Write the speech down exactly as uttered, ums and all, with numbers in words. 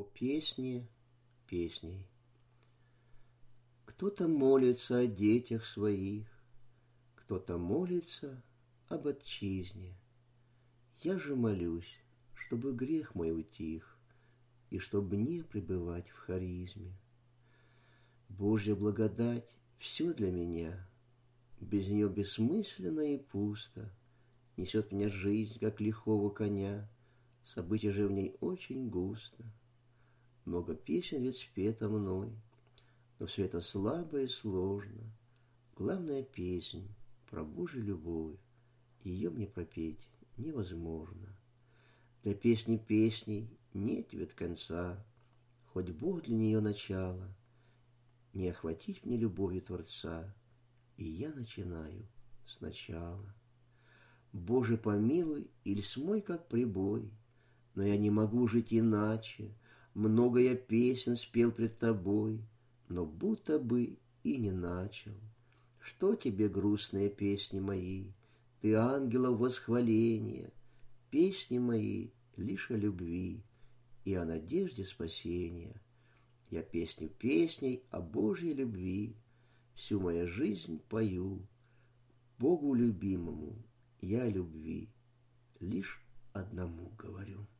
О песне песней. Кто-то молится о детях своих, кто-то молится об отчизне. Я же молюсь, чтобы грех мой утих, и чтоб мне пребывать в харизме. Божья благодать — все для меня, без нее бессмысленно и пусто, несет мне жизнь, как лихого коня, событий же в ней очень густо. Много песен ведь спето мной, но все это слабо и сложно. Главная песнь про Божью любовь, ее мне пропеть невозможно. Для песни песней нет ведь конца, хоть Бог для нее начало. Не охватить мне любовью Творца, и я начинаю сначала. Боже, помилуй, иль смой, как прибой, но я не могу жить иначе. Много я песен спел пред тобой, но будто бы и не начал. Что тебе грустные песни мои? Ты ангелов восхваление. Песни мои лишь о любви и о надежде спасения. Я песню песней о Божьей любви всю мою жизнь пою. Богу любимому я о любви лишь одному говорю.